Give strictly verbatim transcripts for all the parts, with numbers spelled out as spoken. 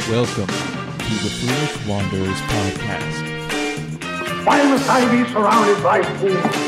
Welcome to the Foolish Wanderers podcast. Why must I be surrounded by fools?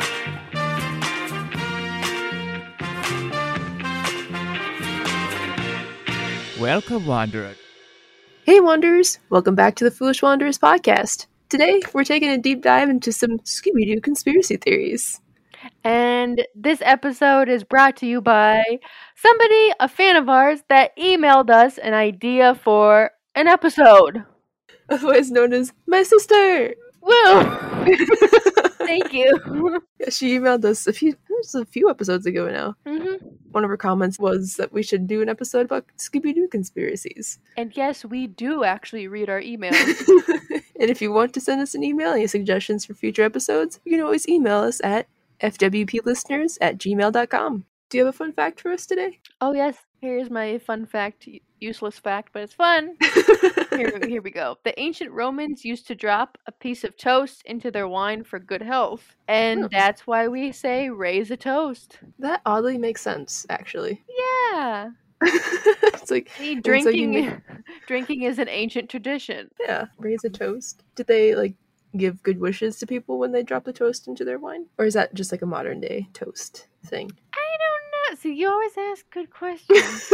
Welcome, Wanderer. Hey, Wanderers! Welcome back to the Foolish Wanderers podcast. Today, we're taking a deep dive into some Scooby-Doo conspiracy theories. And this episode is brought to you by somebody, a fan of ours, that emailed us an idea for an episode. Otherwise known as my sister! Woo! Thank you. Yeah, she emailed us a few, it was a few episodes ago now. Mm-hmm. One of her comments was that we should do an episode about Scooby-Doo conspiracies. And yes, we do actually read our emails. And if you want to send us an email, any suggestions for future episodes, you can always email us at f w p listeners at gmail dot com. Do you have a fun fact for us today? Oh yes, here's my fun fact, useless fact, but it's fun. Here, here we go. The ancient Romans used to drop a piece of toast into their wine for good health. And Oh. that's why we say raise a toast. That oddly makes sense, actually. Yeah. It's like, See, and so you drinking make- drinking is an ancient tradition. yeah, raise a toast. Did they, like, give good wishes to people when they drop the toast into their wine? Or is that just like a modern day toast thing? I don't know. See, you always ask good questions.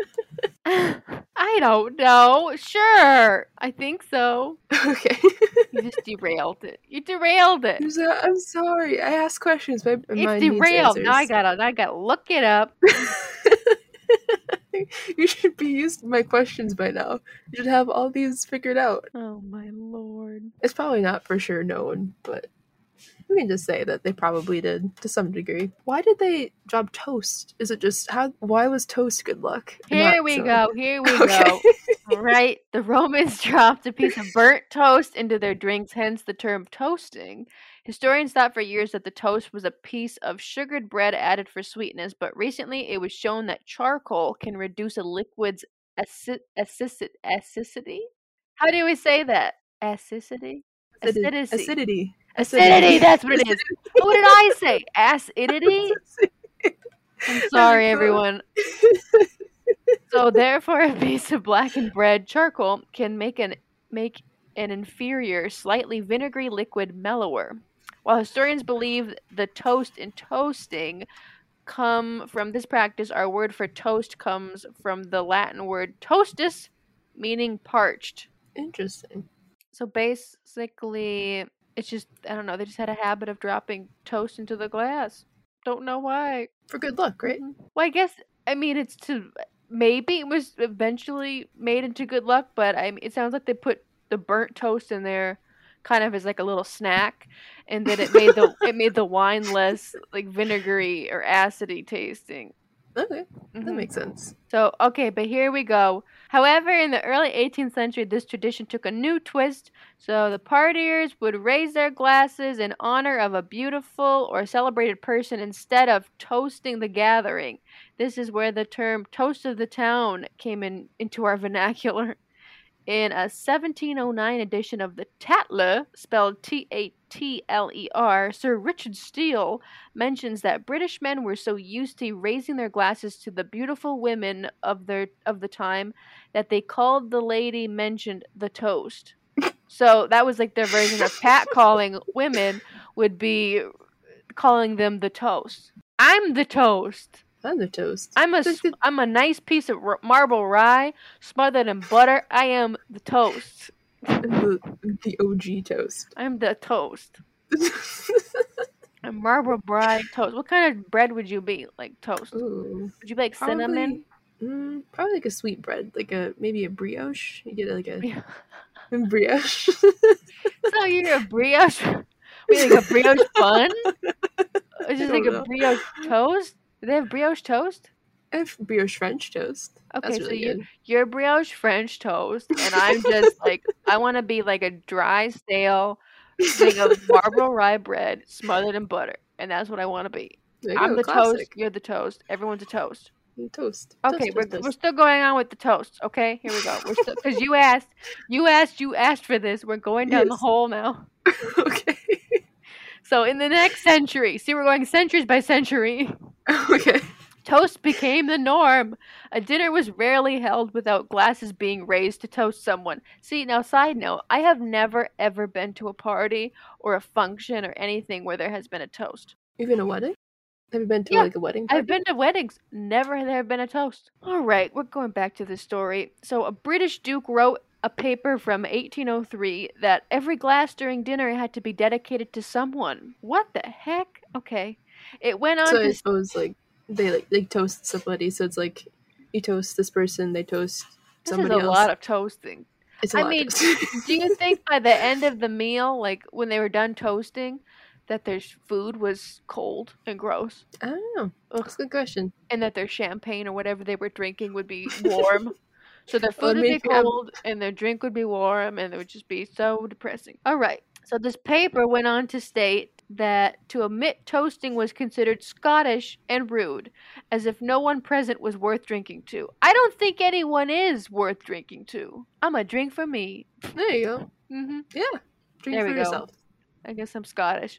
I don't know. Sure. I think so. Okay. You just derailed it. You derailed it. I'm, so- I'm sorry. I ask questions. My, my It's mind needs derailed. Now I answers. gotta I gotta look it up. You should be used to my questions by now. You should have all these figured out. Oh my lord. It's probably not for sure known, but we can just say that they probably did to some degree. Why did they drop toast? Is it just how? Why was toast good luck? and Here not we so- go. Here we Okay. go. All right. The Romans dropped a piece of burnt toast into their drinks, hence the term toasting. Historians thought for years that the toast was a piece of sugared bread added for sweetness, but recently it was shown that charcoal can reduce a liquid's acid- acid- acidity. How do we say that? Acidity? Acidi- Acidity. Acidity. Acidity, that's what it is. What did I say? Acidity? I'm sorry, everyone. So therefore, a piece of blackened bread charcoal can make an make an inferior, slightly vinegary liquid mellower. While historians believe the toast in toasting come from this practice, our word for toast comes from the Latin word toastus, meaning parched. Interesting. So basically, it's just, I don't know, they just had a habit of dropping toast into the glass. Don't know why. For good luck, right? Mhm. Well, I guess, I mean, it's to, maybe it was eventually made into good luck, but I mean, it sounds like they put the burnt toast in there kind of as like a little snack, and then it made the it made the wine less like vinegary or acidy tasting. Okay, that Mhm. makes sense. So, okay, but here we go. However, in the early eighteenth century, this tradition took a new twist. So the partiers would raise their glasses in honor of a beautiful or celebrated person instead of toasting the gathering. This is where the term toast of the town came in into our vernacular. In a seventeen oh nine edition of the Tatler, spelled T A T L E R, Sir Richard Steele mentions that British men were so used to raising their glasses to the beautiful women of their of the time that they called the lady mentioned the toast. So that was like their version of Pat calling women would be calling them the toast. I'm the toast. I'm the toast. I'm a Like the- I'm a nice piece of r- marble rye smothered in butter. I am the toast. the, the O G toast. I'm the toast. I'm marble rye toast. What kind of bread would you be like toast? Ooh, Would you be like cinnamon? probably, mm, probably like a sweet bread, like a maybe a brioche. You get like a, a brioche. So you're a brioche? Wait, like a brioche bun? Is I it like don't a know. brioche toast? Do they have brioche toast? I have brioche French toast. Okay, That's so really you good. you're brioche French toast, and I'm just like I want to be like a dry, stale thing of marble rye bread smothered in butter, and that's what I want to be. There you I'm go, the classic. toast. You're the toast. Everyone's a toast. Toast. Okay, Toast, we're, toast, we're toast. still going on with the toast. Okay, here we go. We're still because you asked, you asked, you asked for this. We're going down the Yes. hole now. Okay. So in the next century, see, we're going centuries by century. Okay. Toast became the norm. A dinner was rarely held without glasses being raised to toast someone. See, now, side note, I have never ever been to a party or a function or anything where there has been a toast. Even a wedding? Have you been to Yeah, like a wedding party? I've been to weddings. Never has there been a toast. All right, we're going back to the story. So, a British duke wrote a paper from eighteen oh three that every glass during dinner had to be dedicated to someone. What the heck? Okay. It went on So to I suppose like they like they toast somebody, so it's like you toast this person, they toast This somebody is a else. lot of toasting. It's a I lot mean, of toast. do you think by the end of the meal, like when they were done toasting, that their food was cold and gross? I don't know. Ugh. That's a good question. And that their champagne or whatever they were drinking would be warm? So their Well, food would be maybe have- cold and their drink would be warm and it would just be so depressing. All right. So this paper went on to state that to omit toasting was considered Scottish and rude, as if no one present was worth drinking to. I don't think anyone is worth drinking to. I'm a drink for me. There you go. hmm Yeah. Drink There for we go. yourself. I guess I'm Scottish.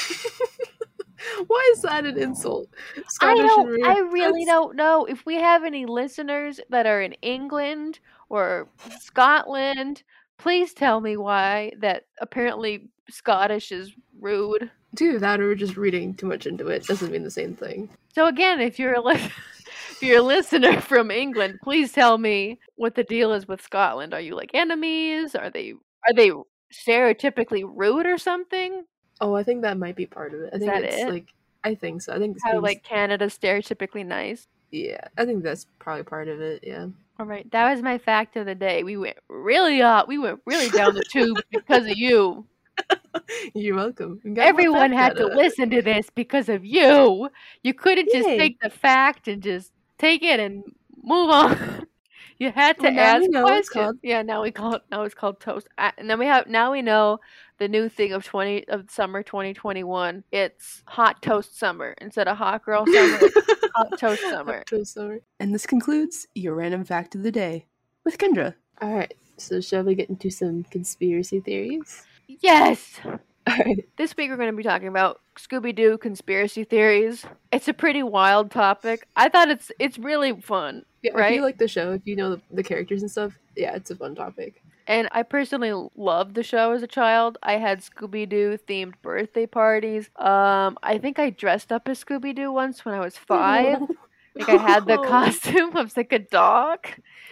Why is that an insult? I Scottish and don't. rude? I really That's- don't know if we have any listeners that are in England or Scotland. Please tell me why that apparently Scottish is rude. Dude, that or just reading too much into it doesn't mean the same thing. So again, if you're a li- if you're a listener from England, please tell me what the deal is with Scotland. Are you like enemies? Are they are they stereotypically rude or something? Oh, I think that might be part of it. I Is think that it's it? like I think so. I think it's How being- like Canada's stereotypically nice? yeah, I think that's probably part of it. Yeah. All right, that was my fact of the day. We went really up. We went really down the tube because of you. You're welcome. You got my Everyone fact had out to of it. listen to this because of you. You couldn't just Yay. take the fact and just take it and move on. You had to Well, now ask we know what it's questions. called. Yeah, now we call it. Now it's called toast. I, and then we have. Now we know the new thing of twenty of summer twenty twenty one. It's hot toast summer instead of hot girl summer. It's hot toast summer. Hot toast summer. And this concludes your random fact of the day with Kendra. All right. So shall we get into some conspiracy theories? Yes. All right. This week we're going to be talking about Scooby-Doo conspiracy theories. It's a pretty wild topic. I thought it's it's really fun, Yeah, if right? you like the show, if you know the, the characters and stuff, yeah, it's a fun topic. And I personally loved the show as a child. I had Scooby-Doo themed birthday parties. Um, I think I dressed up as Scooby-Doo once when I was five. Like I had the costume. I was like a dog.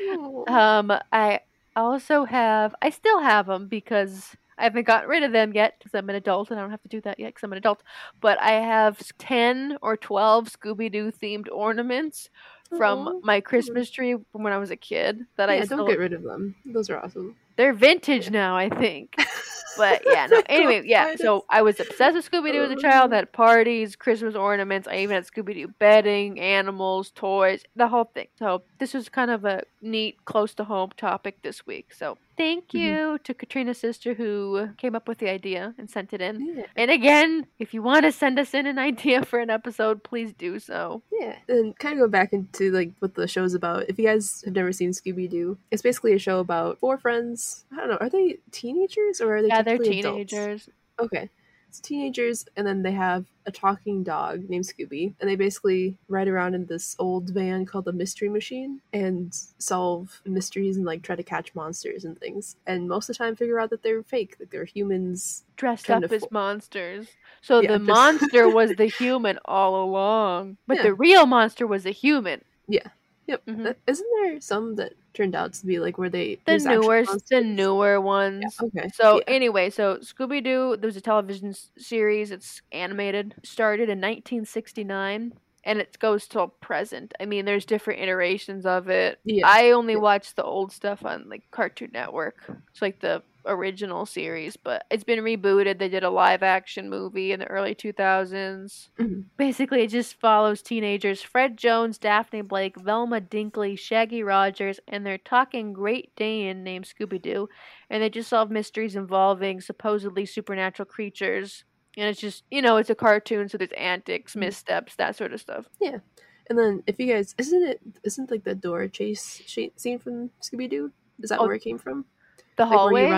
Um, I also have, I still have them because I haven't gotten rid of them yet because I'm an adult and I don't have to do that yet because I'm an adult. But I have ten or twelve Scooby-Doo themed ornaments from Aw. my Christmas tree from when I was a kid that yeah, I don't still, get rid of them. Those are awesome. they're vintage now, I think. But yeah, no. Anyway, yeah. So I was obsessed with Scooby Doo as a child. Had parties, Christmas ornaments. I even had Scooby Doo bedding, animals, toys, the whole thing. So this was kind of a neat, close to home topic this week. So thank Mhm. you to Katrina's sister who came up with the idea and sent it in. Yeah. And again, if you want to send us in an idea for an episode, please do so. Yeah, and kind of go back into like what the show's about. If you guys have never seen Scooby Doo, it's basically a show about four friends. I don't know, are they teenagers or are they? Yeah, they're technically adults? teenagers. Okay, it's teenagers, and then they have a talking dog named Scooby, and they basically ride around in this old van called the Mystery Machine and solve mysteries and like try to catch monsters and things. And most of the time, figure out that they're fake, that they're humans. Dressed Kind up of as fo- monsters. So Yeah, the just- monster was the human all along. But Yeah. the real monster was a human. Yep. Mhm. Uh, Isn't there some that turned out to be like where they The there's actual newer, the monsters? newer ones. Okay. So yeah. anyway, so Scooby Doo, there was a television s- series. It's animated. Started in nineteen sixty-nine, and it goes till present. I mean, there's different iterations of it. Yeah. I only Yeah. watched the old stuff on like Cartoon Network. It's like the original series, but it's been rebooted. They did a live action movie in the early two thousands. Mhm. Basically, it just follows teenagers Fred Jones, Daphne Blake, Velma Dinkley, Shaggy Rogers, and their talking Great Dane named Scooby-Doo, and they just solve mysteries involving supposedly supernatural creatures. And it's just, you know, it's a cartoon, so there's antics, missteps, that sort of stuff. And then if you guys isn't it isn't like the door chase sh- scene from Scooby Doo? Is that Oh, where it came from? The Like where hallway? you run.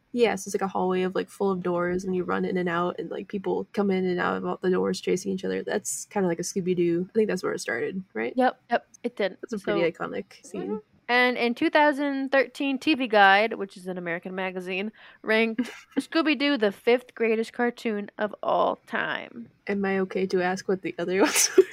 Yeah, so it's like a hallway of like full of doors, and you run in and out, and like people come in and out of all the doors chasing each other. That's kind of like a Scooby Doo. I think that's where it started, right? Yep, yep, it did. That's a So- pretty iconic scene. Mhm. And in two thousand thirteen, T V Guide, which is an American magazine, ranked Scooby-Doo the fifth greatest cartoon of all time. Am I okay to ask what the other ones were?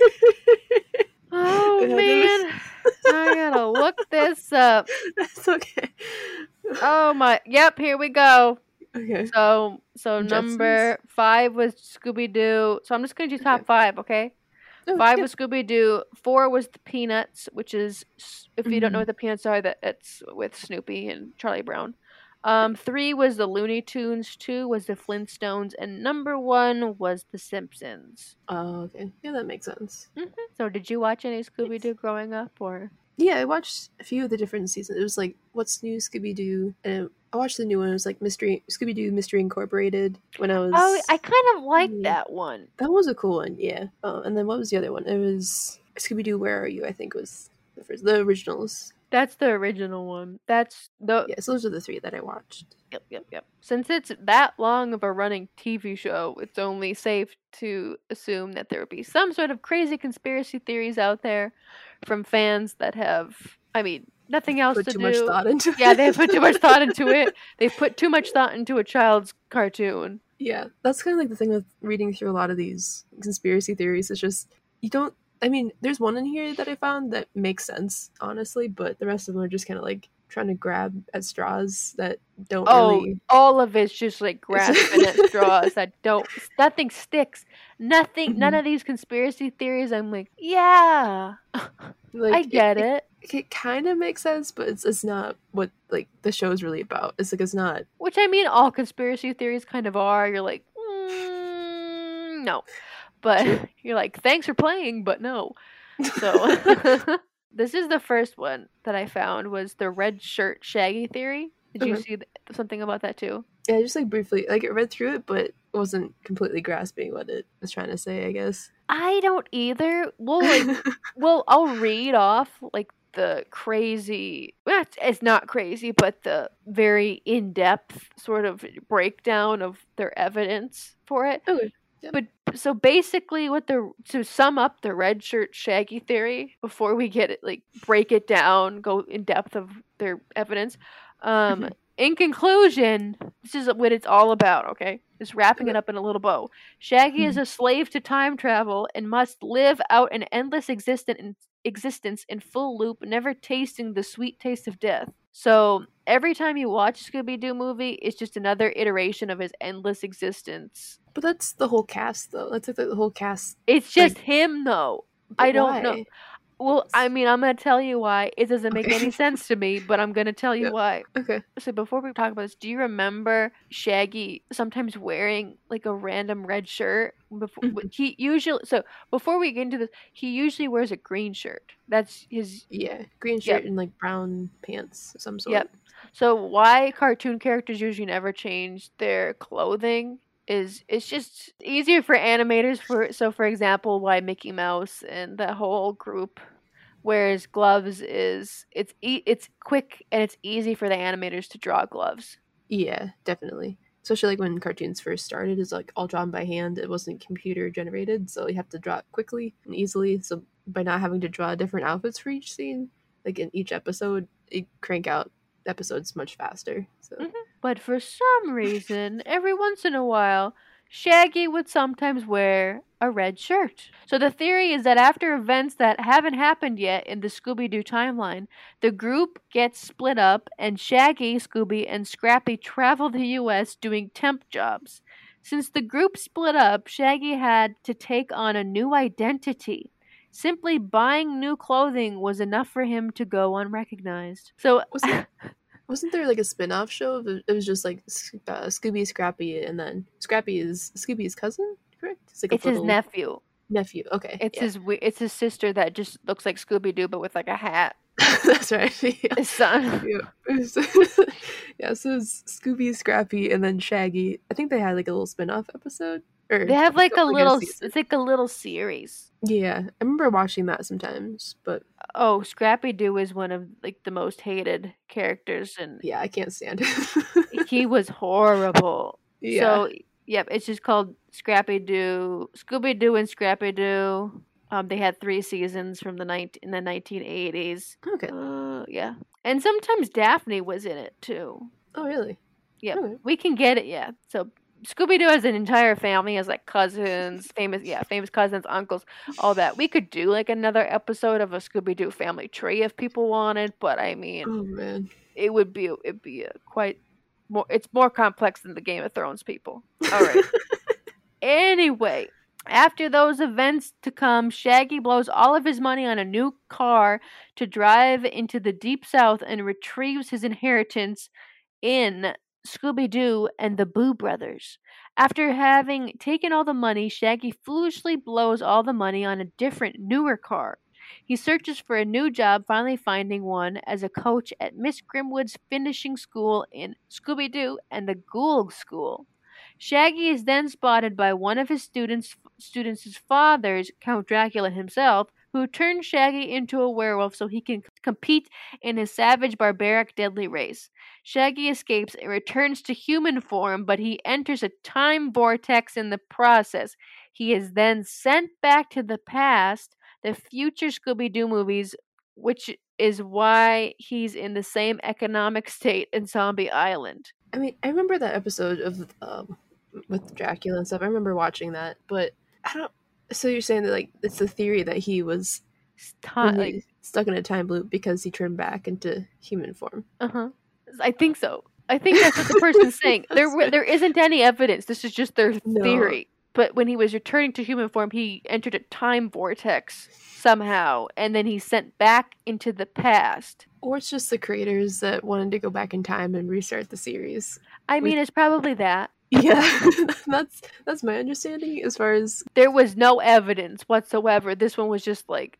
Oh, Yeah, there man. I gotta look this up. That's okay. Oh, my. Yep, here we go. Okay. So, so Jetsons? number five was Scooby-Doo. So I'm just gonna do top Okay. five, okay? Oh, Five yeah. was Scooby-Doo. Four was the Peanuts, which is, if you don't know Mhm. what the Peanuts are, that it's with Snoopy and Charlie Brown. Um, three was the Looney Tunes. Two was the Flintstones, and number one was the Simpsons. Oh, okay. Yeah, that makes sense. So, did you watch any Scooby-Doo growing up, or? Yeah, I watched a few of the different seasons. It was like What's New Scooby Doo, and I watched the new one. It was like Mystery Scooby Doo Mystery Incorporated when I was. Oh, I kind of liked Yeah. that one. That was a cool one, yeah. Oh, and then what was the other one? It was Scooby Doo Where Are You? I think was the first, the originals. That's the original one. That's the Yeah, so those are the three that I watched. Yep, yep, yep. Since it's that long of a running T V show, it's only safe to assume that there would be some sort of crazy conspiracy theories out there from fans that have, I mean, nothing else Put to too do. much thought into it. Yeah, they put too much thought into it. They put too much thought into a child's cartoon. Yeah, that's kind of like the thing with reading through a lot of these conspiracy theories. It's just, you don't, I mean, there's one in here that I found that makes sense, honestly, but the rest of them are just kind of like trying to grab at straws that don't Oh, really. all of it's just like grasping at straws that don't, nothing sticks. Nothing, none Mhm. of these conspiracy theories, I'm like, yeah, Like, I get it. it. It, kind of makes sense, but it's it's not what like the show is really about. It's like it's not. Which, I mean, all conspiracy theories kind of are. You're like, mm, no. But True. you're like, thanks for playing, but no. So this is the first one that I found was the red shirt Shaggy theory. Did you Okay. see th- something about that too? Yeah, just like briefly, like I read through it, but wasn't completely grasping what it was trying to say. I guess. I don't either. Well, like, well, I'll read off like the crazy. Well, it's, it's not crazy, but the very in-depth sort of breakdown of their evidence for it. Okay. But so basically, what the to sum up the red shirt Shaggy theory before we get it like break it down, go in depth of their evidence. Um, Mhm. in conclusion, this is what it's all about. Okay, just wrapping it Okay. up in a little bow. Shaggy is Mhm. a slave to time travel and must live out an endless existence in, existence in full loop, never tasting the sweet taste of death. So every time you watch a Scooby Doo movie, it's just another iteration of his endless existence. But that's the whole cast, though. That's like the whole cast. It's just Like- him, though. But I don't know. why? Well, I mean, I'm going to tell you why. It doesn't make Okay. any sense to me, but I'm going to tell you Yeah. why. Okay. So before we talk about this, do you remember Shaggy sometimes wearing like a random red shirt? Before Mhm. he usually so before we get into this, he usually wears a green shirt. That's his. Yeah, green Yep. shirt and like brown pants of some sort. Yep. So why cartoon characters usually never change their clothing is it's just easier for animators for so for example why Mickey Mouse and the whole group wears gloves is it's e- it's quick and it's easy for the animators to draw gloves. Yeah, definitely. Especially like when cartoons first started, it's like all drawn by hand. It wasn't computer generated, so you have to draw it quickly and easily. So by not having to draw different outfits for each scene, like in each episode, it crank out episodes much faster. So Mhm. But for some reason, every once in a while, Shaggy would sometimes wear a red shirt. So the theory is that after events that haven't happened yet in the Scooby-Doo timeline, the group gets split up and Shaggy, Scooby, and Scrappy travel the U S doing temp jobs. Since the group split up, Shaggy had to take on a new identity. Simply buying new clothing was enough for him to go unrecognized. So wasn't wasn't there like a spin-off show? Of it it was just like S- uh, Scooby, Scrappy, and then Scrappy is Scooby's cousin, correct? It's like a it's his little nephew. nephew. Okay, It's yeah. his wi- it's his sister that just looks like Scooby Doo but with like a hat. That's right. Yeah. His son. Yeah. It was- yeah, so it's Scooby, Scrappy, and then Shaggy. I think they had like a little spin-off episode Or They have like a like little, season. it's like a little series. Yeah, I remember watching that sometimes, but Oh, Scrappy Doo is one of like the most hated characters, and yeah, I can't stand it. he was horrible. Yeah. So, yep, it's just called Scrappy Doo, Scooby Doo, and Scrappy Doo. Um, they had three seasons from the night in the nineteen eighties. Okay. Uh, yeah, and sometimes Daphne was in it too. Oh, really? Yep, Okay. we can get it. Yeah, so Scooby Doo has an entire family, has like cousins, famous, yeah, famous cousins, uncles, all that. We could do like another episode of a Scooby Doo family tree if people wanted, but I mean, Oh man. it would be it'd be a quite more. It's more complex than the Game of Thrones people. All right. Anyway, after those events to come, Shaggy blows all of his money on a new car to drive into the Deep South and retrieves his inheritance in Scooby-Doo and the Boo Brothers. After having taken all the money, Shaggy foolishly blows all the money on a different, newer car. He searches for a new job, finally finding one as a coach at Miss Grimwood's finishing school in Scooby-Doo and the Ghoul School. Shaggy is then spotted by one of his students' students' fathers, Count Dracula himself, who turns Shaggy into a werewolf so he can c- compete in his savage, barbaric, deadly race. Shaggy escapes and returns to human form, but he enters a time vortex in the process. He is then sent back to the past, the future Scooby-Doo movies, which is why he's in the same economic state in Zombie Island. I mean, I remember that episode of um with Dracula and stuff. I remember watching that, but I don't. So you're saying that like it's the theory that he was Time, really like, stuck in a time loop because he turned back into human form. uh-huh. I think so. I think that's what the person's saying. There, That's w- good. there isn't any evidence. This is just their No. theory. But when he was returning to human form, he entered a time vortex somehow, and then he's sent back into the past. Or it's just the creators that wanted to go back in time and restart the series. I mean, it's probably that. Yeah, that's that's my understanding as far as There was no evidence whatsoever. This one was just like,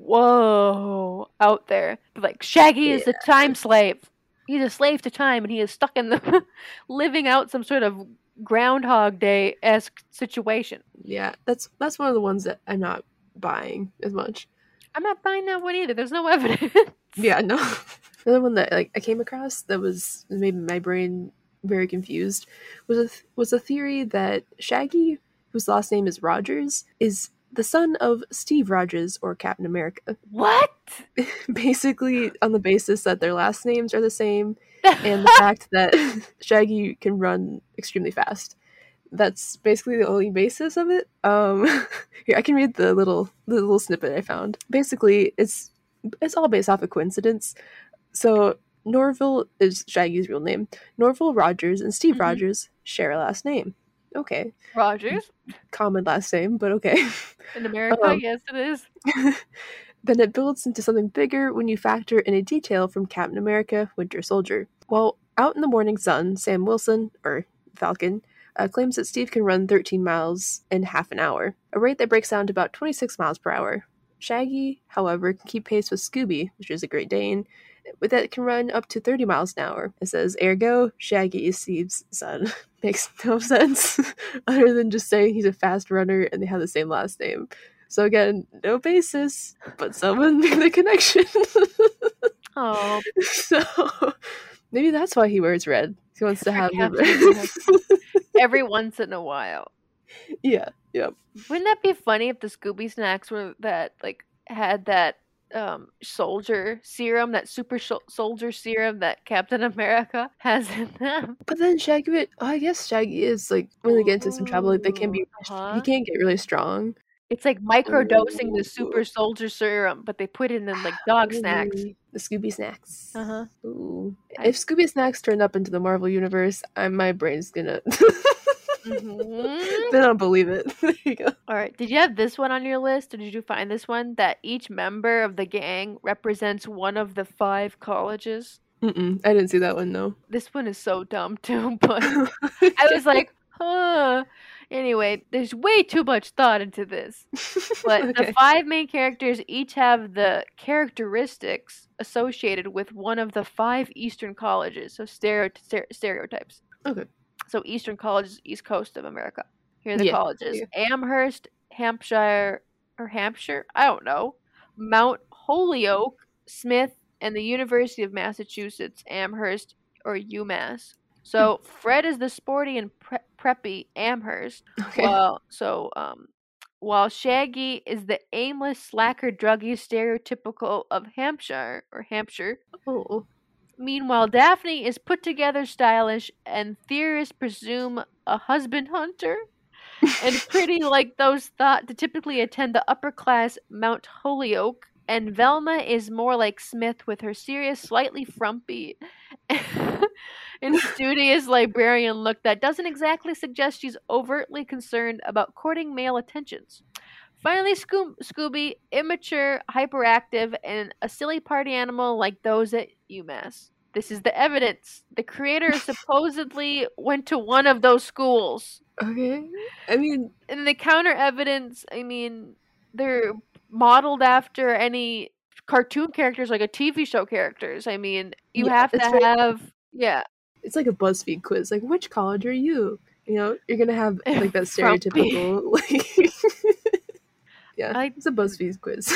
whoa, out there. Like, Shaggy is a time slave. He's a slave to time, and he is stuck in the living out some sort of Groundhog Day-esque situation. yeah. That's that's one of the ones that I'm not buying as much. I'm not buying that one either. There's no evidence. Yeah, no. Another one that like I came across that was made my brain very confused was a th- was a theory that Shaggy, whose last name is Rogers, is the son of Steve Rogers or Captain America. What? Basically, on the basis that their last names are the same and the fact that Shaggy can run extremely fast. That's basically the only basis of it. Um, here I can read the little the little snippet I found. Basically, it's it's all based off of coincidence. So Norville is Shaggy's real name. Norville Rogers and Steve Mhm. Rogers share a last name. Okay, Rogers? common last name, but okay. In America, Um, yes it is. Then it builds into something bigger when you factor in a detail from Captain America: Winter Soldier. While out in the morning sun, Sam Wilson, or Falcon, uh, claims that Steve can run thirteen miles in half an hour, a rate that breaks down to about twenty-six miles per hour. Shaggy, however, can keep pace with Scooby, which is a Great Dane, but that can run up to thirty miles an hour. It says, ergo, Shaggy is Steve's son. Makes no sense, other than just saying he's a fast runner and they have the same last name. So again, no basis, but someone made the connection. Oh, So maybe that's why he wears red. He wants to have the Captain red. every once in a while. Yeah, yep. Wouldn't that be funny if the Scooby snacks were that like had that um soldier serum, that super sh- soldier serum that Captain America has in them? But then Shaggy, would- oh, I guess Shaggy is like when they get into some trouble, like they can be. Uh-huh. He can't get really strong. It's like microdosing the Ooh. super soldier serum, but they put it in like dog snacks. Ooh, the Scooby snacks. Uh huh. Ooh. I- If Scooby snacks turned up into the Marvel universe, I, my brain's gonna. Mhm. Then I'll believe it. There you go. All right. Did you have this one on your list, or did you find this one that each member of the gang represents one of the five colleges? Mm-mm, I didn't see that one though. This one is so dumb too, but I was like, huh. Anyway, there's way too much thought into this. But Okay. the five main characters each have the characteristics associated with one of the five Eastern colleges, so stereo- stere- stereotypes. Okay. So Eastern colleges, East Coast of America. Here are the Yeah. colleges: Yeah. Amherst, Hampshire, or Hampshire? I don't know. Mount Holyoke, Smith, and the University of Massachusetts, Amherst, or UMass. So Fred is the sporty and pre- preppy Amherst, Okay. while so um, while Shaggy is the aimless slacker druggie stereotypical of Hampshire or Hampshire. Oh. Meanwhile, Daphne is put together, stylish, and theorists presume a husband hunter, and pretty like those thought to typically attend the upper class Mount Holyoke. And Velma is more like Smith with her serious, slightly frumpy, and studious librarian look that doesn't exactly suggest she's overtly concerned about courting male attentions. Finally, Scoo- Scooby, immature, hyperactive, and a silly party animal like those at UMass. This is the evidence. The creator supposedly went to one of those schools. Okay. I mean, And the counter evidence, I mean, they're modeled after any cartoon characters, like a T V show characters. I mean, you Yeah, have to it's very- have, yeah. it's like a BuzzFeed quiz. Like, which college are you? You know, you're gonna have like that Frumpy. stereotypical like. Yeah, I- it's a BuzzFeed quiz.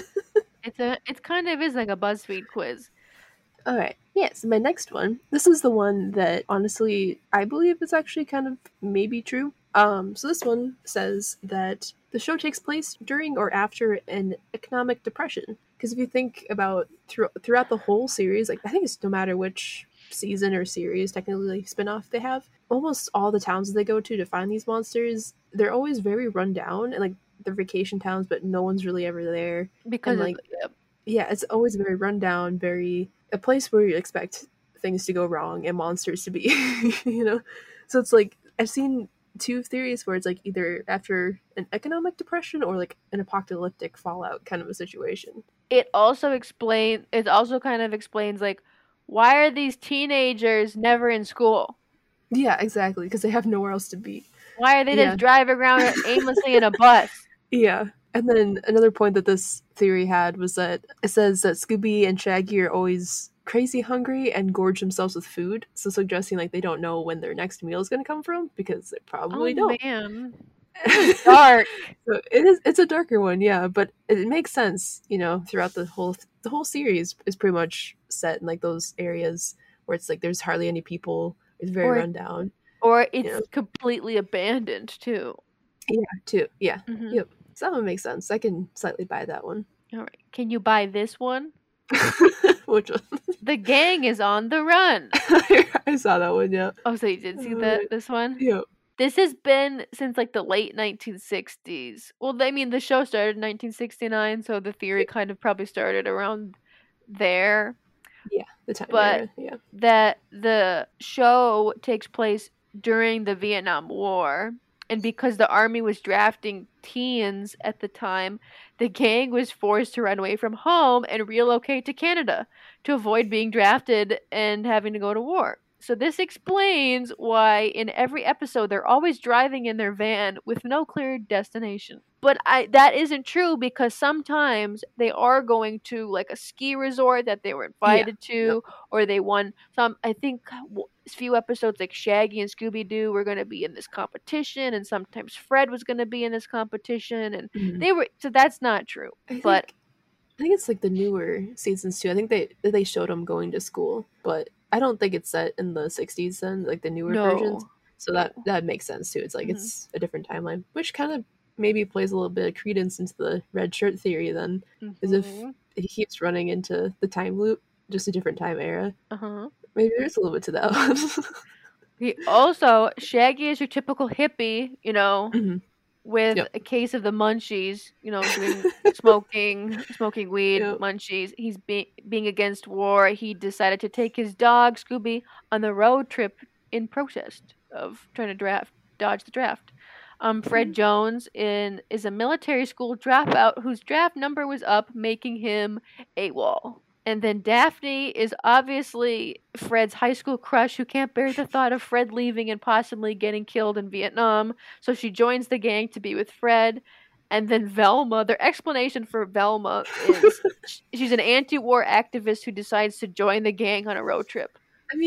It's a, it kind of is like a BuzzFeed quiz. All right. Yes, my next one. This is the one that honestly I believe is actually kind of maybe true. Um, so this one says that the show takes place during or after an economic depression. Because if you think about thro- throughout the whole series, like I think it's no matter which season or series, technically spin-off they have, almost all the towns that they go to to find these monsters, they're always very run down and like they're vacation towns, but no one's really ever there. Because And, of, like, yeah. Yeah, it's always very run down, very a place where you expect things to go wrong and monsters to be, you know? So it's like I've seen two theories where it's like either after an economic depression or like an apocalyptic fallout kind of a situation. It also explain it also kind of explains like why are these teenagers never in school? Yeah, exactly, because they have nowhere else to be. Why are they Yeah. just driving around aimlessly in a bus? Yeah. And then another point that this theory had was that it says that Scooby and Shaggy are always crazy hungry and gorge themselves with food, so suggesting like they don't know when their next meal is going to come from because they probably Oh don't. man, dark. So it is. It's a darker one, yeah, but it makes sense. You know, throughout the whole the whole series is pretty much set in like those areas where it's like there's hardly any people. It's very Or- run down. Or it's Yeah. completely abandoned too. Yeah, too. Yeah, Mhm. Yep. So that one makes sense. I can slightly buy that one. All right, can you buy this one? Which one? The gang is on the run. I saw that one. Yeah. Oh, so you did see Oh, that right. this one? Yeah. This has been since like the late nineteen sixties. Well, I mean, the show started in nineteen sixty-nine, so the theory kind of probably started around there. Yeah. The time. But- era, yeah. That the show takes place during the Vietnam War, and because the army was drafting teens at the time, the gang was forced to run away from home and relocate to Canada to avoid being drafted and having to go to war. So this explains why in every episode they're always driving in their van with no clear destination. But I that isn't true because sometimes they are going to like a ski resort that they were invited to, or they won some. I think w- few episodes like Shaggy and Scooby Doo were going to be in this competition, and sometimes Fred was going to be in this competition, and Mhm. they were. So that's not true. I think, But I think it's like the newer seasons too. I think they they showed them going to school, but I don't think it's set in the sixties then, like the newer versions. no, So that that makes sense too. It's like Mhm. it's a different timeline, which kind of maybe plays a little bit of credence into the red shirt theory then, as if Mhm. it keeps running into the time loop, just a different time era. uh-huh. Maybe there's a little bit to that one. He also Shaggy is your typical hippie, you know, Mhm. with Yep. a case of the munchies, you know, doing smoking, smoking weed, Yep. munchies. He's being being against war. He decided to take his dog Scooby on the road trip in protest of trying to draft dodge the draft. Um, Fred Jones in is a military school dropout whose draft number was up, making him AWOL. And then Daphne is obviously Fred's high school crush who can't bear the thought of Fred leaving and possibly getting killed in Vietnam. So she joins the gang to be with Fred. And then Velma, their explanation for Velma is sh- she's an anti-war activist who decides to join the gang on a road trip. I mean,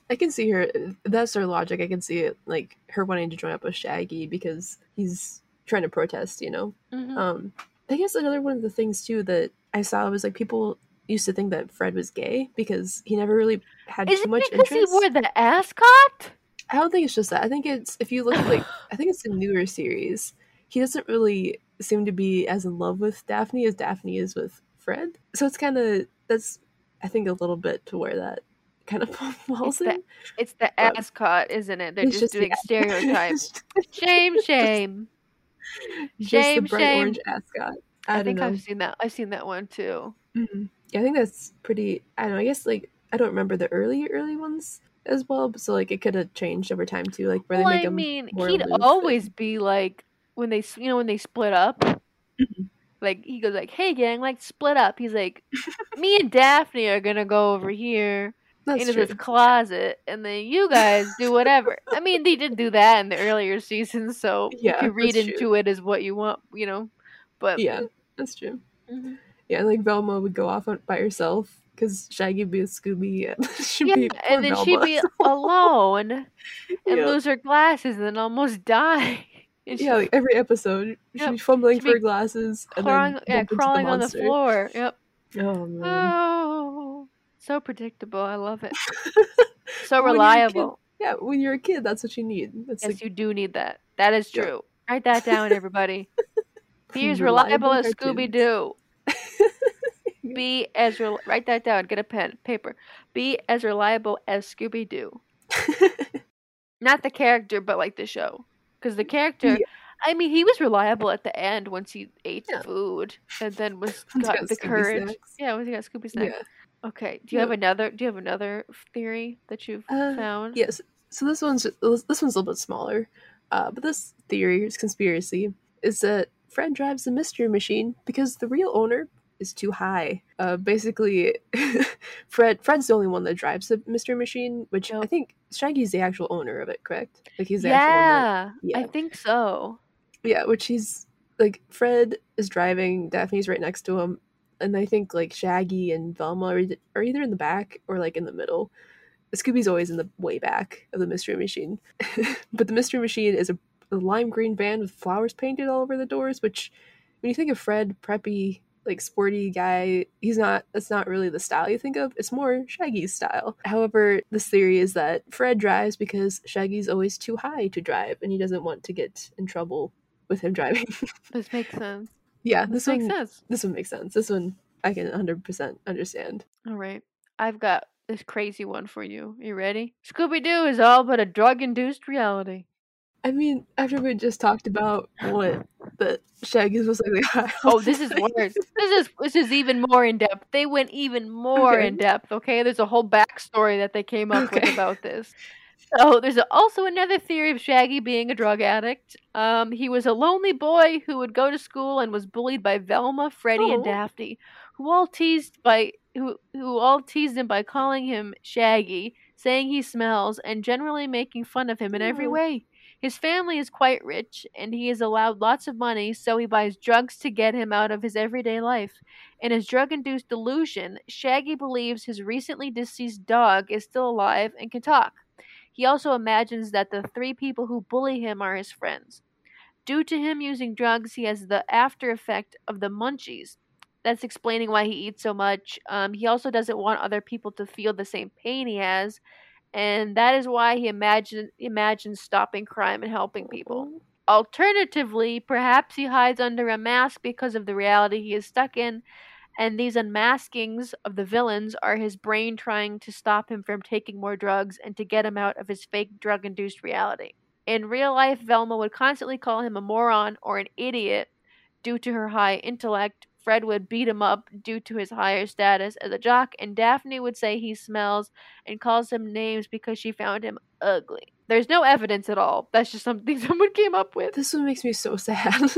I can see her. That's her logic. I can see it, like her wanting to join up with Shaggy because he's trying to protest. You know. Mhm. Um, I guess another one of the things too that I saw was like people used to think that Fred was gay because he never really had Is too it much because interest. he wore the ascot? I don't think it's just that. I think it's if you look at like I think it's the newer series. He doesn't really seem to be as in love with Daphne as Daphne is with Fred. So it's kind of that's I think a little bit to where that kind of falls It's the in. it's the But ascot, isn't it? They're it's just, just doing yeah. stereotypes. Shame, shame, Just shame, the bright shame. orange ascot. I, I don't think know. I've seen that. I've seen that one too. Mm-hmm. Yeah, I think that's pretty. I don't know. I guess like I don't remember the early early ones as well, but so like it could have changed over time too, like where Well, they make I him mean, more he'd aloof. always and- be like when they, s- you know, when they split up. Mhm. Like he goes like, "Hey gang, like split up." He's like, "Me and Daphne are gonna go over here That's into true. this closet, and then you guys do whatever." I mean, they did do that in the earlier seasons, so Yeah, you can read that's into true. it as what you want, you know. But Yeah, that's true. Mhm. Yeah, like Velma would go off on, by herself because Shaggy would be with Scooby and she'd yeah, be poor and then Velma. she'd be alone and Yeah. lose her glasses and then almost die. And Yeah, like every episode she'd Yep. be fumbling She'd for her be glasses and crawling, then yeah, bump into crawling the on the monster. floor. Yep. Oh man. Oh, so predictable. I love it. So When you're a kid- reliable. Yeah, when you're a kid, that's what you need. That's Yes, like you do need that. That is Yep. true. Write that down, everybody. Be as Reliable reliable as cartoons. Scooby Doo. Be as rel- write that down. Get a pen, paper. Be as reliable as Scooby Doo. Not the character, but like the show. Because the character, Yeah. I mean, he was reliable at the end once he ate Yeah. the food and then was Once he got, got the Scooby courage. snacks. Yeah, once he got Scooby snacks. Yeah. Okay. Do you have Yeah. another? Do you have another theory that you've Uh, found? Yes. So this one's this one's a little bit smaller, uh, but this theory, this conspiracy, is that Fred drives the mystery machine because the real owner is too high. Uh, basically, Fred Fred's the only one that drives the mystery machine, which I Yep. think Shaggy's the actual owner of it. Correct? Like he's the actual one that Yeah, I yeah. think so. yeah, which he's like Fred is driving, Daphne's right next to him, and I think like Shaggy and Velma are, eith- are either in the back or like in the middle. Scooby's always in the way back of the mystery machine. But the mystery machine is a, a lime green van with flowers painted all over the doors, which when you think of Fred, preppy, like sporty guy, he's not that's not really the style you think of. It's more Shaggy's style. However, this theory is that Fred drives because Shaggy's always too high to drive and he doesn't want to get in trouble with him driving. This makes sense. Yeah, This this makes one sense. this one makes sense. This one I can one hundred percent understand. All right. I've got this crazy one for you. You ready? Scooby Doo is all but a drug induced reality. I mean, after we just talked about what the Shaggy's was like, high Oh, this is worse. This is this is even more in depth. They went even more Okay. in depth, okay? There's a whole backstory that they came up with Okay. about this. So there's also another theory of Shaggy being a drug addict. Um, he was a lonely boy who would go to school and was bullied by Velma, Freddie, and Oh. Daphne, who all teased by who who all teased him by calling him Shaggy, saying he smells, and generally making fun of him in every Oh. way. His family is quite rich, and he is allowed lots of money, so he buys drugs to get him out of his everyday life. In his drug-induced delusion, Shaggy believes his recently deceased dog is still alive and can talk. He also imagines that the three people who bully him are his friends. Due to him using drugs, he has the after effect of the munchies. That's explaining why he eats so much. Um, he also doesn't want other people to feel the same pain he has, and that is why he imagine, imagines stopping crime and helping people. Alternatively, perhaps he hides under a mask because of the reality he is stuck in, and these unmaskings of the villains are his brain trying to stop him from taking more drugs and to get him out of his fake drug-induced reality. In real life, Velma would constantly call him a moron or an idiot due to her high intellect. Fred would beat him up due to his higher status as a jock, and Daphne would say he smells and calls him names because she found him ugly. There's no evidence at all. That's just something someone came up with. This one makes me so sad.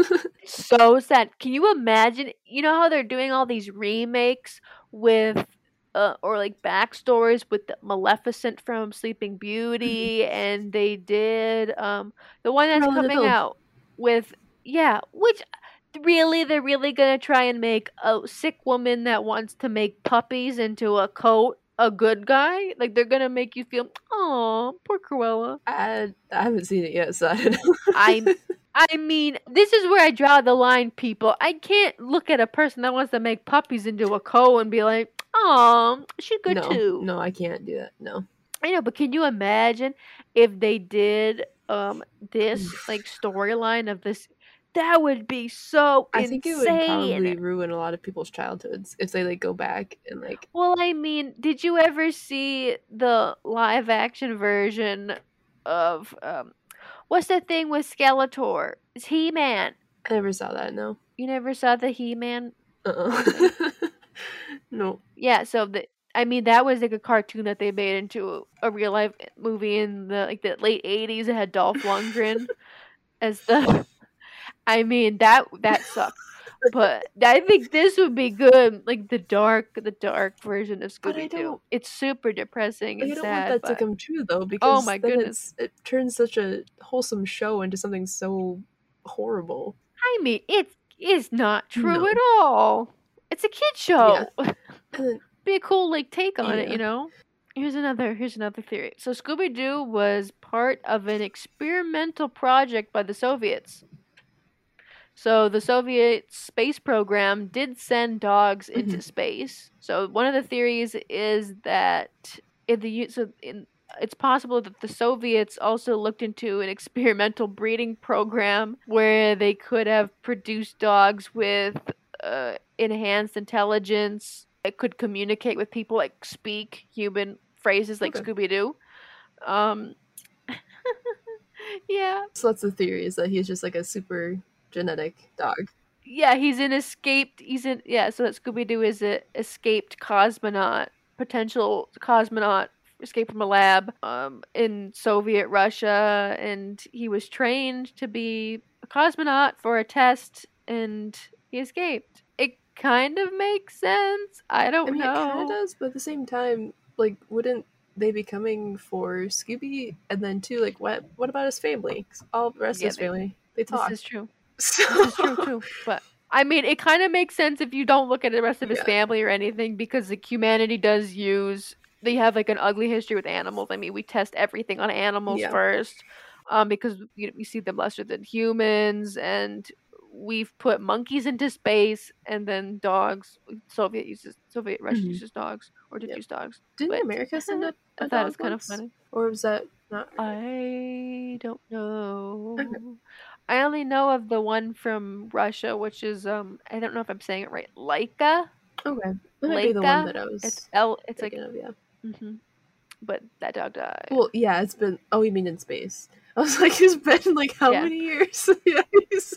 So sad. Can you imagine? You know how they're doing all these remakes with, uh, or like backstories with the Maleficent from Sleeping Beauty, and they did um the one that's Cruella de coming Vil. out with yeah, which really they're really gonna try and make a sick woman that wants to make puppies into a coat a good guy. Like they're gonna make you feel, oh, poor Cruella. I, I haven't seen it yet, so I don't know. I I mean, this is where I draw the line, people. I can't look at a person that wants to make puppies into a co and be like, oh, she's good no, too. No, I can't do that. No. I know, but can you imagine if they did um this like storyline of this? That would be so I insane. think it would probably ruin a lot of people's childhoods if they like go back and like. Well, I mean, did you ever see the live action version of um what's that thing with Skeletor? It's He-Man. I never saw that. No. You never saw the He-Man? Uh. No. Yeah. So the I mean, that was like a cartoon that they made into a, a real life movie in the like the late eighties. It had Dolph Lundgren as the. I mean that that sucked, but I think this would be good. Like the dark, the dark version of But I Scooby Doo. don't- It's super depressing I and don't sad. want that to but- come true though, because Oh my then goodness. it's, it turns such a wholesome show into something so horrible. I mean, it is not true No. at all. It's a kid show. And then, Be a cool like take on it, Yeah. you know. Here's another here's another theory. So Scooby Doo was part of an experimental project by the Soviets. So the Soviet space program did send dogs into Mhm. space. So one of the theories is that in the so in it's possible that the Soviets also looked into an experimental breeding program where they could have produced dogs with uh, enhanced intelligence that could communicate with people, like speak human phrases like Okay. Scooby-Doo. Um, yeah. so that's the theory, is that he's just like a super genetic dog. Yeah, he's an escaped. He's in. Yeah, so that Scooby Doo is a escaped cosmonaut, potential cosmonaut, escaped from a lab, um, in Soviet Russia, and he was trained to be a cosmonaut for a test, and he escaped. It kind of makes sense. I don't I mean, it kind know. of does, but at the same time, like, wouldn't they be coming for Scooby? And then too, like, what? What about his family? 'Cause all the rest Yeah, of his they- family, they talk. This is true. So- This is true too. But I mean, it kind of makes sense if you don't look at the rest of his Yeah. family or anything, because like humanity does use. They have like an ugly history with animals. I mean, we test everything on animals Yeah. first, um, because you know, we see them lesser than humans, and we've put monkeys into space, and then dogs. Soviet uses Soviet Russia Mhm. uses dogs or did Yep. use dogs. Didn't But- America send up? I a thought it dog was kind of once? funny. Or was that not? I don't know. Okay. I only know of the one from Russia, which is um I don't know if I'm saying it right. Laika. Okay, that might be the one Laika? that I was It's L. It's like, thinking of. Yeah. hmm but that dog died. Well, yeah, it's been. Oh, you mean in space? I was like, it's been like how Yeah. many years? yeah, he's-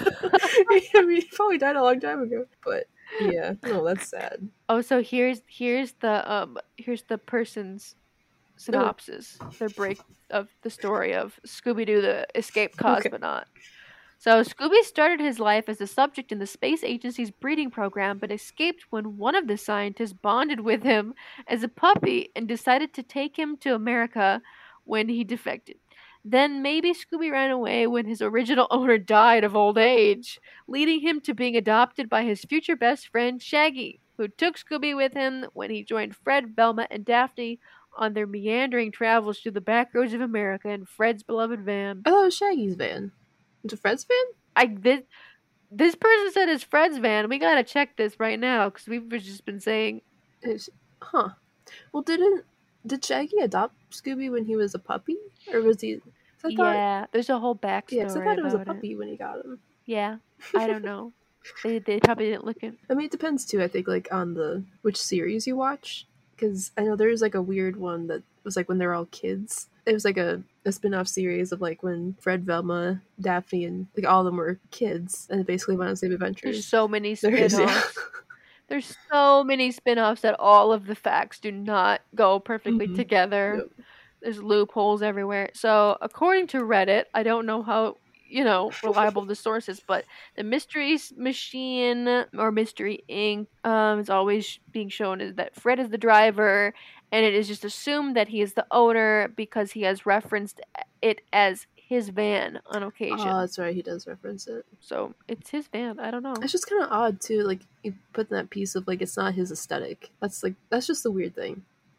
I mean, he probably died a long time ago. But yeah, no, that's sad. Oh, so here's here's the um here's the person's synopsis, their break of the story of Scooby Doo, the escaped Okay. cosmonaut. So Scooby started his life as a subject in the space agency's breeding program, but escaped when one of the scientists bonded with him as a puppy and decided to take him to America when he defected. Then maybe Scooby ran away when his original owner died of old age, leading him to being adopted by his future best friend Shaggy, who took Scooby with him when he joined Fred, Velma, and Daphne on their meandering travels through the back roads of America in Fred's beloved van. I thought it was Shaggy's van. It's a Fred's van? I this, this person said it's Fred's van. We gotta check this right now because we've just been saying. It's, huh. Well, didn't did Shaggy adopt Scooby when he was a puppy, or was he? 'cause I thought, Yeah, there's a whole backstory. yeah, 'cause I thought it was a about puppy when he got him. Yeah, I don't know. they they probably didn't look at. I mean, it depends too. I think like on the which series you watch, because I know there's like a weird one that was like when they're all kids. It was like a, a spin-off series of like when Fred, Velma, Daphne, and like all of them were kids, and it basically went on the same There's adventures. so many There is, spin-offs. yeah. There's so many spin-offs that all of the facts do not go perfectly Mhm. together. Yep. There's loopholes everywhere. So, according to Reddit, I don't know how, you know, reliable the source is, but the Mystery Machine or Mystery Incorporated um, is always being shown as that Fred is the driver, and it is just assumed that he is the owner because he has referenced it as his van on occasion. Oh, that's right. He does reference it. So, it's his van. I don't know. It's just kind of odd too. Like you put in that piece of like it's not his aesthetic. That's like that's just the weird thing.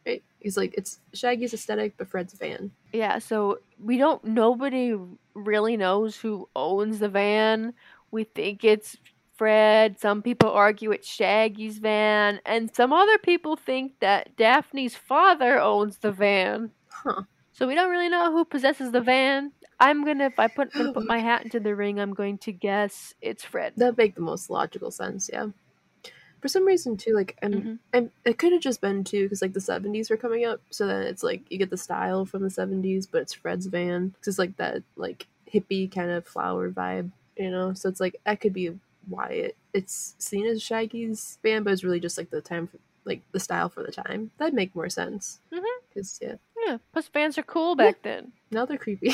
right? He's like, it's Shaggy's aesthetic, but Fred's van. Yeah, so we don't, nobody really knows who owns the van. We think it's Fred. Some people argue it's Shaggy's van. And some other people think that Daphne's father owns the van. Huh. So we don't really know who possesses the van. I'm gonna, if I put, gonna put my hat into the ring, I'm going to guess it's Fred. That'd make the most logical sense, yeah. For some reason, too, like, I'm, Mm-hmm. I'm, it could have just been, too, because, like, the seventies were coming up, so then it's, like, you get the style from the seventies, but it's Fred's van. It's just, like, that, like, hippie kind of flower vibe, you know? So it's, like, that could be why it, it's seen as Shaggy's van, but it's really just, like, the time, for, like, the style for the time. That'd make more sense. Mm-hmm. Because, yeah. Yeah, plus vans are cool back yeah. then. Now they're creepy.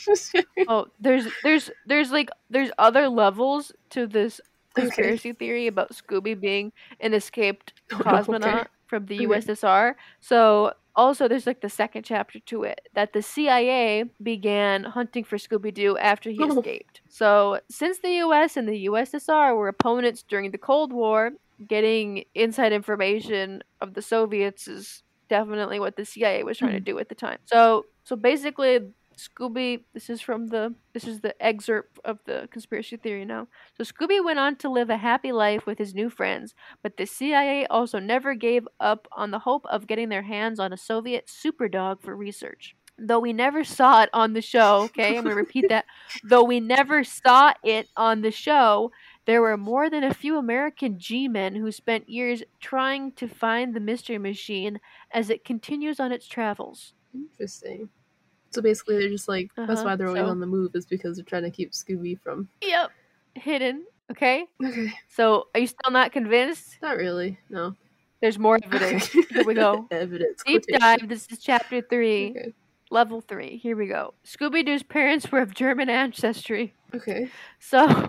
Oh, there's, there's, there's, like, there's other levels to this conspiracy okay. theory about Scooby being an escaped cosmonaut okay. from the U S S R. Okay. So also there's like the second chapter to it that the C I A began hunting for Scooby-Doo after he oh. escaped. So since the U S and the U S S R were opponents during the Cold War, getting inside information of the Soviets is definitely what the C I A was trying mm. to do at the time. So so basically Scooby, this is from the, this is the excerpt of the conspiracy theory now. So Scooby went on to live a happy life with his new friends, but the C I A also never gave up on the hope of getting their hands on a Soviet superdog for research. Though we never saw it on the show, okay, I'm going to repeat that. Though we never saw it on the show, there were more than a few American G-men who spent years trying to find the Mystery Machine as it continues on its travels. Interesting. So basically, they're just like, uh-huh. that's why they're always so, on the move, is because they're trying to keep Scooby from... Yep. Hidden. Okay? Okay. So, are you still not convinced? Not really, no. There's more evidence. Here we go. Evidence. Deep dive. This is chapter three. Okay. Level three. Here we go. Scooby-Doo's parents were of German ancestry. Okay. So...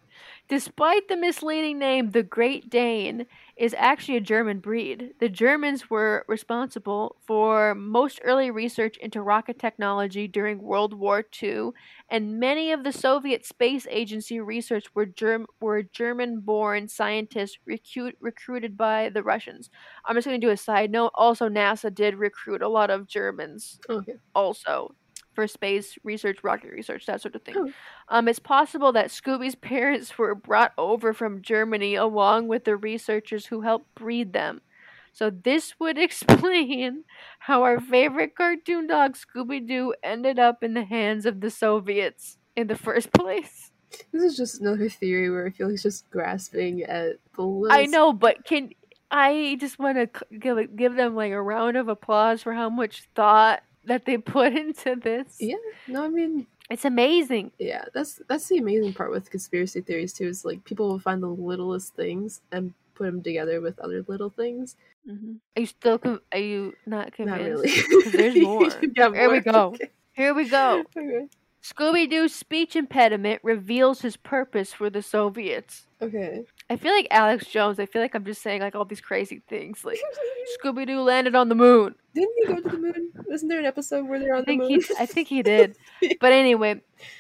Despite the misleading name, the Great Dane is actually a German breed. The Germans were responsible for most early research into rocket technology during World War Two, and many of the Soviet Space Agency research were, Germ- were German-born scientists recruit- recruited by the Russians. I'm just going to do a side note. Also, NASA did recruit a lot of Germans. Okay. Also. For space research, rocket research, that sort of thing. Oh. Um, it's possible that Scooby's parents were brought over from Germany along with the researchers who helped breed them. So this would explain how our favorite cartoon dog, Scooby-Doo, ended up in the hands of the Soviets in the first place. This is just another theory where I feel like it's just grasping at the list. I know, but can I just want to give, give them like a round of applause for how much thought that they put into this. Yeah, no, I mean, it's amazing. Yeah, that's that's the amazing part with conspiracy theories too. Is like people will find the littlest things and put them together with other little things. Mm-hmm. Are you still? Com- are you not convinced? Not really. Because there's more. Here more. we go. Okay. Here we go. Okay. Scooby-Doo's speech impediment reveals his purpose for the Soviets. Okay. I feel like Alex Jones. I feel like I'm just saying like all these crazy things. Like Scooby-Doo landed on the moon. Didn't he go to the moon? Wasn't there an episode where they're on I think the moon? He, I think he did. But anyway,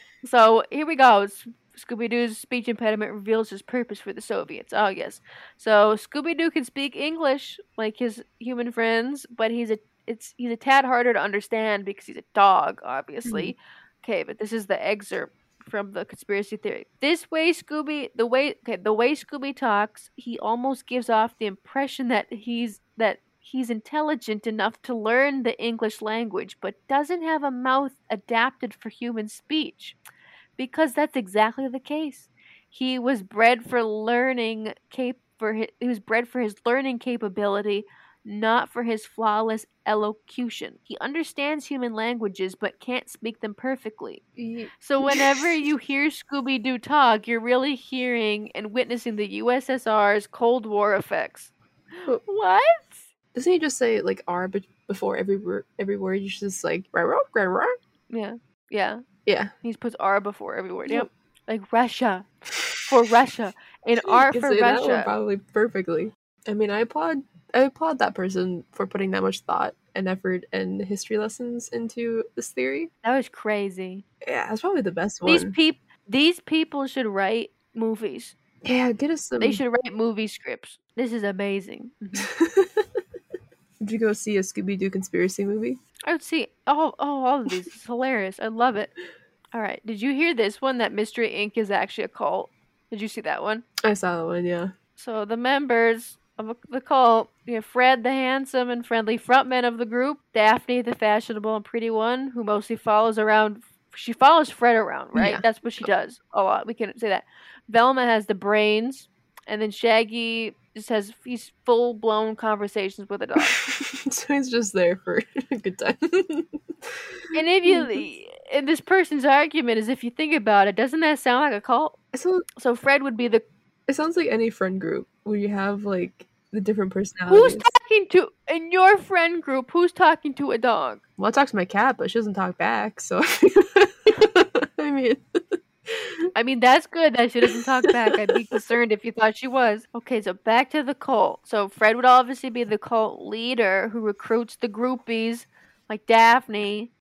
so here we go. Scooby-Doo's speech impediment reveals his purpose for the Soviets. Oh, yes. So Scooby-Doo can speak English like his human friends, but he's a it's he's a tad harder to understand because he's a dog, obviously. Mm-hmm. Okay, but this is the excerpt from the conspiracy theory. This way Scooby, the way okay, the way Scooby talks, he almost gives off the impression that he's that he's intelligent enough to learn the English language, but doesn't have a mouth adapted for human speech. Because that's exactly the case. He was bred for learning cap for his, he was bred for his learning capability, not for his flawless elocution. He understands human languages but can't speak them perfectly. So whenever you hear Scooby-Doo talk, you're really hearing and witnessing the U S S R's Cold War effects. What? Doesn't he just say like R be- before every word? Every word, you just like rah, rah, rah, rah? Yeah, yeah, yeah. He puts R before every word. Yep, like Russia for Russia and R for say Russia. That one probably perfectly. I mean, I applaud. I applaud that person for putting that much thought and effort and history lessons into this theory. That was crazy. Yeah, that's probably the best one. These peop, these people should write movies. Yeah, get us some. They should write movie scripts. This is amazing. Would you go see a Scooby-Doo conspiracy movie? I would see all, oh, all of these. It's hilarious. I love it. All right. Did you hear this one that Mystery Incorporated is actually a cult? Did you see that one? I saw that one, yeah. So the members of the cult, you have Fred, the handsome and friendly frontman of the group, Daphne, the fashionable and pretty one, who mostly follows around. She follows Fred around, right? Yeah. That's what she does a lot. We can say that. Velma has the brains, and then Shaggy just has these full blown conversations with a dog. So he's just there for a good time. And if you, and this person's argument is, if you think about it, doesn't that sound like a cult? It sounds, So Fred would be the it sounds like any friend group where you have like the different personalities. who's talking to in your friend group. Who's talking to a dog? Well, I talk to my cat, but she doesn't talk back. So I mean, I mean, that's good that she doesn't talk back. I'd be concerned if you thought she was. Okay, so back to the cult. So Fred would obviously be the cult leader who recruits the groupies, like Daphne.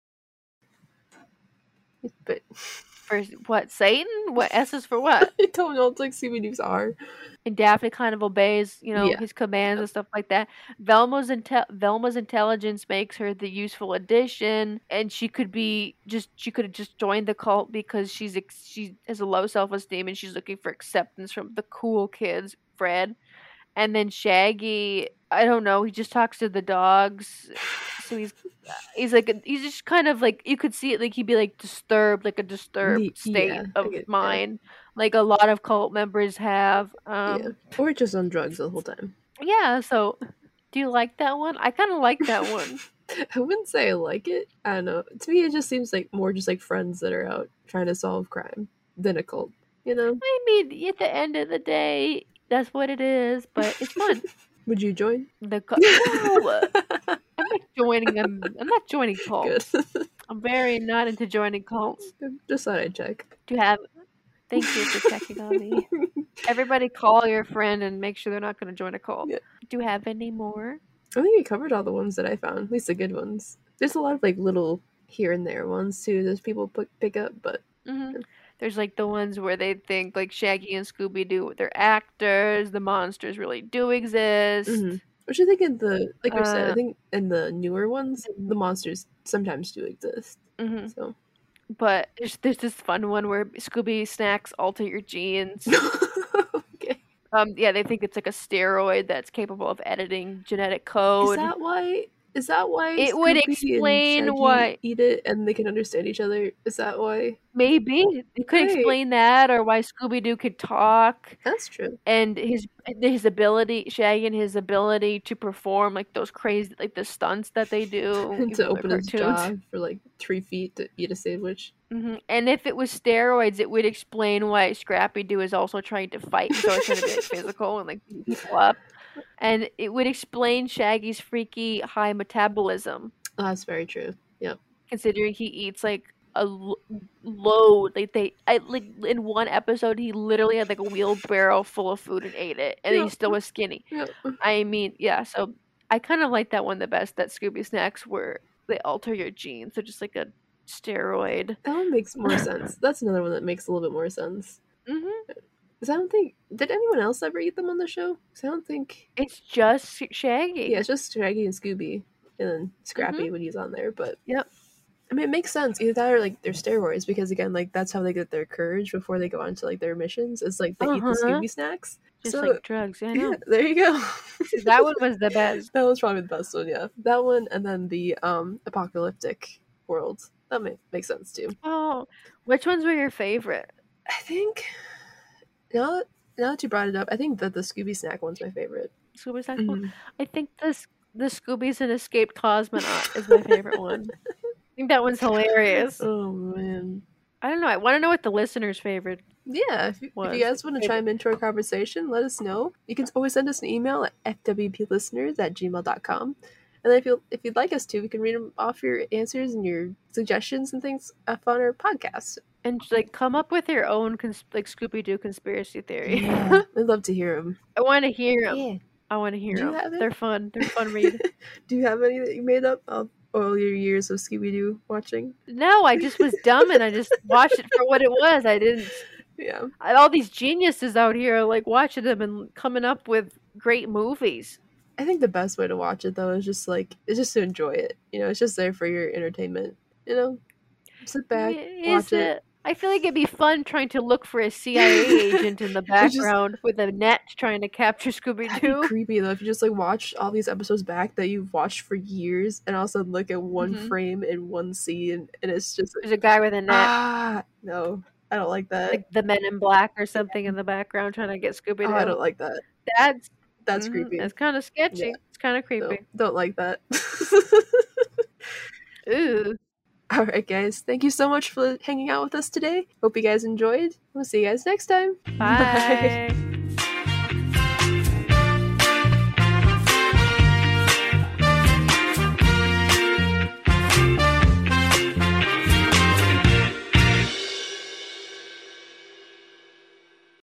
but For what, Satan? What S is for what? I don't know. It's like Scooby-Doo's are. And Daphne kind of obeys, you know, Yeah. his commands and stuff like that. Velma's inte- Velma's intelligence makes her the useful addition, and she could be just she could have just joined the cult because she's ex- she has a low self-esteem and she's looking for acceptance from the cool kids, Fred. And then Shaggy, I don't know, he just talks to the dogs. So he's he's like a, he's just kind of like, you could see it like he'd be like disturbed, like a disturbed Ye- state yeah, of I get that. mind, like a lot of cult members have. Um, Yeah. Or just on drugs the whole time. yeah. So, do you like that one? I kind of like that one. I wouldn't say I like it. I don't know. To me, it just seems like more just like friends that are out trying to solve crime than a cult. You know? I mean, at the end of the day, that's what it is. But it's fun. Would you join? The co- no, I'm not joining them. I'm not joining cults. Good. I'm very not into joining cults. Just thought I'd check. Do you have? Thank you for checking on me. Everybody, call your friend and make sure they're not going to join a cult. Yeah. Do you have any more? I think we covered all the ones that I found, at least the good ones. There's a lot of like little here and there ones too. There's people p- pick up, but hmm There's like the ones where they think like Shaggy and Scooby Doo, they're actors. The monsters really do exist. Mhm. Which I think in the like I said, I Uh, think in the newer ones, the monsters sometimes do exist. hmm So But there's, there's this fun one where Scooby snacks alter your genes. okay, Um, yeah, they think it's like a steroid that's capable of editing genetic code. is that why? Is that why It would Scooby and explain Shaggy why- eat it and they can understand each other? Is that why? Maybe it could Right. explain that, or why Scooby Doo could talk, That's true. and his his ability, Shaggy and his ability to perform like those crazy like the stunts that they do And to open his cartoons. jaw for like three feet to eat a sandwich. hmm And if it was steroids, it would explain why Scrappy Doo is also trying to fight. So it's trying to be like, physical and like beat people up. And it would explain Shaggy's freaky high metabolism, Oh, that's very true. Yep. considering he eats like a l- load. Like they, I like in one episode, he literally had like a wheelbarrow full of food and ate it, and Yeah. he still was skinny. Yep. I mean, yeah. So I kind of like that one the best. That Scooby snacks where they alter your genes. They're just like a steroid. That one makes more sense. That's another one that makes a little bit more sense. hmm Because I don't think did anyone else ever eat them on the show? Because I don't think. It's just Shaggy. Yeah, it's just Shaggy and Scooby, and then Scrappy when he's on there. But Yep. I mean, it makes sense. Either that or like they're steroids, because again, like that's how they get their courage before they go on to like their missions. It's like they eat the Uh-huh. Scooby snacks. Just So, like drugs. Yeah, I know. yeah, there you go. That one was the best. That was probably the best one. Yeah, that one, and then the um apocalyptic world. That ma- makes sense too. Oh, which ones were your favorite? I think now that, now that you brought it up, I think that the Scooby snack one's my favorite. Scooby Snack one? Mhm. I think this the Scooby's an escaped cosmonaut is my favorite one. I think that one's hilarious. Oh man. I don't know. I want to know what the listeners' favorite. Yeah, if you, if Was you guys want to favorite. chime into our conversation, let us know. You can always send us an email at f w p listeners at gmail dot com. And then if, you if you'd like us to, we can read them off your answers and your suggestions and things up on our podcast. And like come up with your own cons- like Scooby Doo conspiracy theory. Yeah, I'd love to hear them. I want to hear them. Yeah. I want to hear Do you them. have it? They're fun. They're fun read. Do you have any that you made up of all your years of Scooby Doo watching? No, I just was dumb and I just watched it for what it was. I didn't. Yeah. I- all these geniuses out here like watching them and coming up with great movies. I think the best way to watch it though is just like it's just to enjoy it. You know, it's just there for your entertainment. You know, sit back, Is watch it. it? I feel like it'd be fun trying to look for a C I A agent in the It's just- background with a net trying to capture Scooby That'd be Doo. creepy though if you just like watch all these episodes back that you've watched for years and also look at one Mhm. frame in one scene and it's just There's a guy with a net, ah no, I don't like that. like the Men in Black or something in the background trying to get Scooby Doo. oh, I don't like that. That's That's mhm, creepy. It's kind of sketchy. Yeah. It's kind of No, creepy. don't like that. Ooh. All right, guys. Thank you so much for hanging out with us today. Hope you guys enjoyed. We'll see you guys next time. Bye.